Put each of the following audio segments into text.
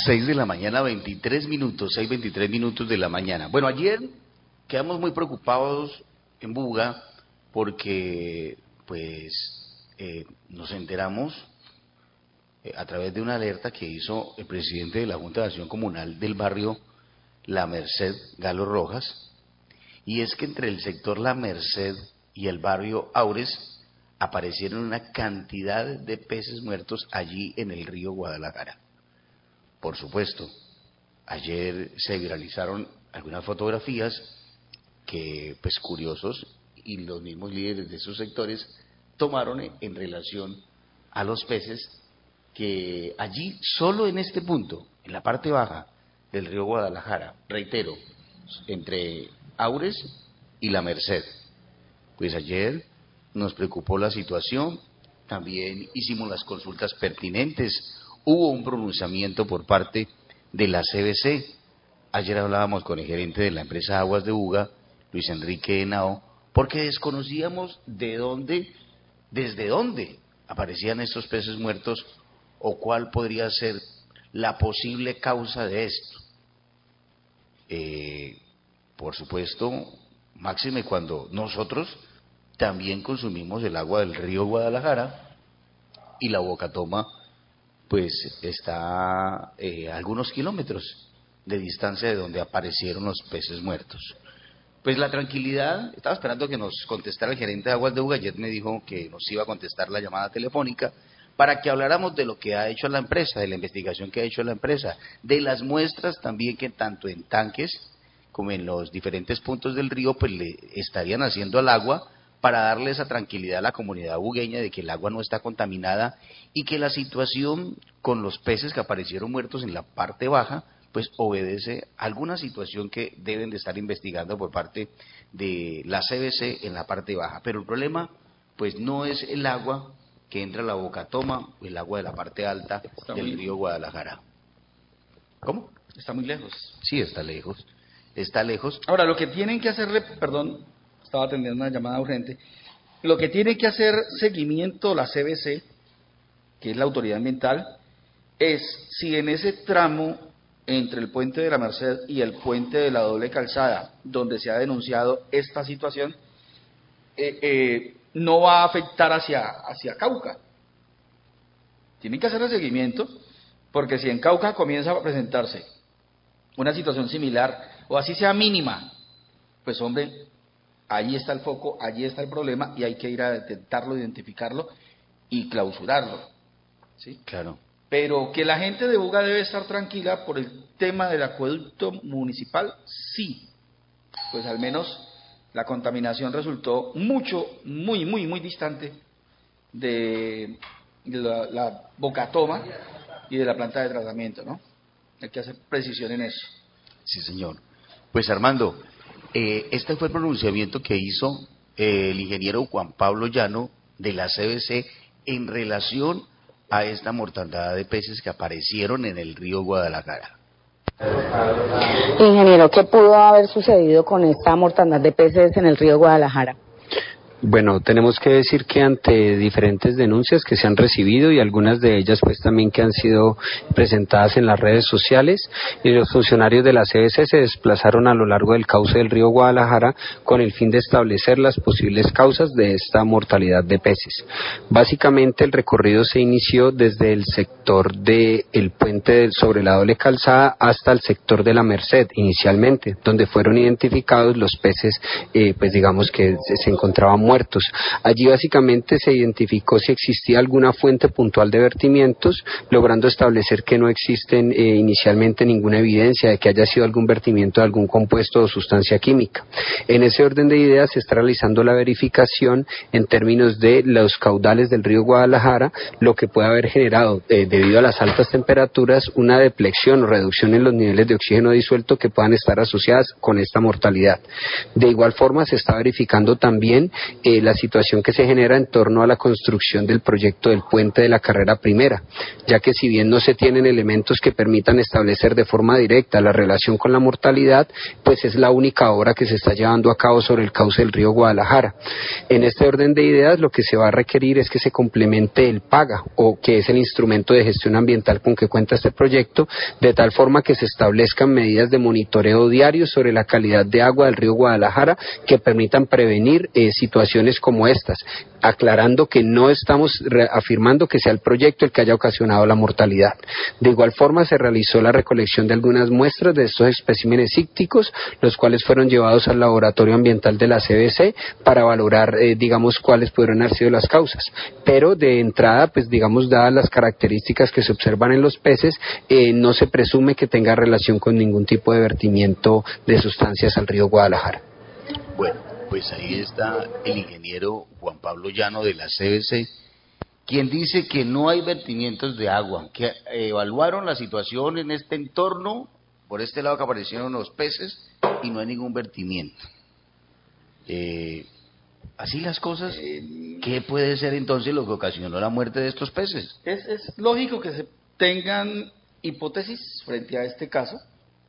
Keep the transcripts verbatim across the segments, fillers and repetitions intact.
seis de la mañana, veintitrés minutos, seis, veintitrés minutos de la mañana. Bueno, ayer quedamos muy preocupados en Buga porque, pues, eh, nos enteramos eh, a través de una alerta que hizo el presidente de la Junta de Acción Comunal del barrio La Merced, Galo Rojas, y es que entre el sector La Merced y el barrio Aures aparecieron una cantidad de peces muertos allí en el río Guadalajara. Por supuesto, ayer se viralizaron algunas fotografías que, pues, curiosos y los mismos líderes de esos sectores tomaron en relación a los peces que allí, solo en este punto, en la parte baja del río Guadalajara, reitero, entre Aures y La Merced, pues ayer nos preocupó la situación, también hicimos las consultas pertinentes, hubo un pronunciamiento por parte de la C B C. Ayer hablábamos con el gerente de la empresa Aguas de Buga, Luis Enrique Henao, porque desconocíamos de dónde, desde dónde aparecían estos peces muertos o cuál podría ser la posible causa de esto. Eh, por supuesto, máxime cuando nosotros también consumimos el agua del río Guadalajara y la Bocatoma pues está eh, a algunos kilómetros de distancia de donde aparecieron los peces muertos. Pues la tranquilidad, estaba esperando que nos contestara el gerente de Aguas de Buga, ayer me dijo que nos iba a contestar la llamada telefónica para que habláramos de lo que ha hecho la empresa, de la investigación que ha hecho la empresa, de las muestras también que tanto en tanques como en los diferentes puntos del río pues le estarían haciendo al agua para darle esa tranquilidad a la comunidad bugueña de que el agua no está contaminada y que la situación con los peces que aparecieron muertos en la parte baja pues obedece a alguna situación que deben de estar investigando por parte de la C B C en la parte baja. Pero el problema pues no es el agua que entra a la Bocatoma o el agua de la parte alta está del muy... río Guadalajara. ¿Cómo? Está muy lejos. Sí, está lejos. Está lejos. Ahora, lo que tienen que hacerle, perdón, estaba atendiendo una llamada urgente, lo que tiene que hacer seguimiento la C B C, que es la autoridad ambiental, es si en ese tramo entre el puente de la Merced y el puente de la doble calzada, donde se ha denunciado esta situación, eh, eh, no va a afectar hacia, hacia Cauca. Tienen que hacer el seguimiento, porque si en Cauca comienza a presentarse una situación similar, o así sea mínima, pues hombre, allí está el foco, allí está el problema, y hay que ir a detectarlo, identificarlo y clausurarlo, ¿sí? Claro. Pero que la gente de Buga debe estar tranquila por el tema del acueducto municipal, sí, pues al menos la contaminación resultó mucho, muy, muy, muy distante de la, la Bocatoma y de la planta de tratamiento, ¿no? Hay que hacer precisión en eso. Sí, señor. Pues Armando, eh, este fue el pronunciamiento que hizo eh, el ingeniero Juan Pablo Llano de la C B C en relación a esta mortandad de peces que aparecieron en el río Guadalajara. Ingeniero, ¿qué pudo haber sucedido con esta mortandad de peces en el río Guadalajara? Bueno, tenemos que decir que ante diferentes denuncias que se han recibido y algunas de ellas pues también que han sido presentadas en las redes sociales, y los funcionarios de la C B C se desplazaron a lo largo del cauce del río Guadalajara con el fin de establecer las posibles causas de esta mortalidad de peces. Básicamente el recorrido se inició desde el sector del puente sobre la doble calzada hasta el sector de la Merced inicialmente, donde fueron identificados los peces eh, pues digamos que se encontraban muertos. Allí básicamente se identificó si existía alguna fuente puntual de vertimientos, logrando establecer que no existen eh, inicialmente ninguna evidencia de que haya sido algún vertimiento de algún compuesto o sustancia química. En ese orden de ideas se está realizando la verificación en términos de los caudales del río Guadalajara, lo que puede haber generado, eh, debido a las altas temperaturas, una depleción o reducción en los niveles de oxígeno disuelto que puedan estar asociadas con esta mortalidad. De igual forma se está verificando también eh, la situación que se genera en torno a la construcción del proyecto del puente de la carrera primera, ya que si bien no se tienen elementos que permitan establecer de forma directa la relación con la mortalidad, pues es la única obra que se está llevando a cabo sobre el cauce del río Guadalajara. En este orden de ideas, lo que se va a requerir es que se complemente el PAGA, o que es el instrumento de gestión ambiental con que cuenta este proyecto, de tal forma que se establezcan medidas de monitoreo diario sobre la calidad de agua del río Guadalajara que permitan prevenir eh, situaciones como estas, aclarando que no estamos afirmando que sea el proyecto el que haya ocasionado la mortalidad. De igual forma, se realizó la recolección de algunas muestras de estos especímenes ícticos, los cuales fueron llevados al laboratorio ambiental de la C B C para valorar, eh, digamos, cuáles pudieron haber sido las causas. Pero de entrada, pues digamos, dadas las características que se observan en los peces, eh, no se presume que tenga relación con ningún tipo de vertimiento de sustancias al río Guadalajara. Bueno, pues ahí está el ingeniero Juan Pablo Llano de la C B C, quien dice que no hay vertimientos de agua, que evaluaron la situación en este entorno, por este lado que aparecieron los peces, y no hay ningún vertimiento. Eh, así las cosas, ¿qué puede ser entonces lo que ocasionó la muerte de estos peces? Es, es lógico que se tengan hipótesis frente a este caso,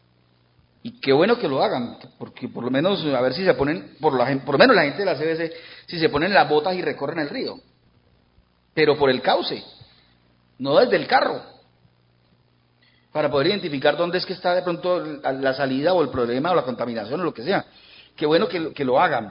y qué bueno que lo hagan, porque por lo menos, a ver si se ponen, por, la, por lo menos la gente de la C B C, si se ponen las botas y recorren el río, pero por el cauce, no desde el carro, para poder identificar dónde es que está de pronto la salida o el problema o la contaminación o lo que sea. Qué bueno que, que lo hagan.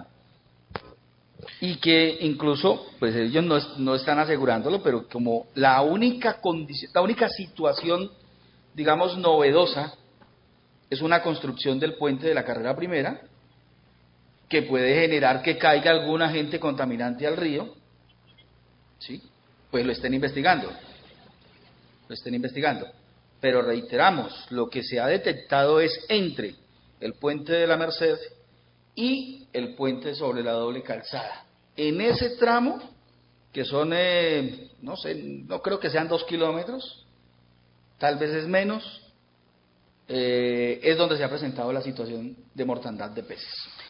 Y que incluso, pues ellos no, no están asegurándolo, pero como la única condición, la única situación, digamos, novedosa, es una construcción del puente de la carrera primera, que puede generar que caiga algún agente contaminante al río, ¿sí? Pues lo estén investigando, lo estén investigando. Pero reiteramos, lo que se ha detectado es entre el puente de la Merced y el puente sobre la doble calzada. En ese tramo, que son, eh, no sé, no creo que sean dos kilómetros, tal vez es menos, eh, es donde se ha presentado la situación de mortandad de peces.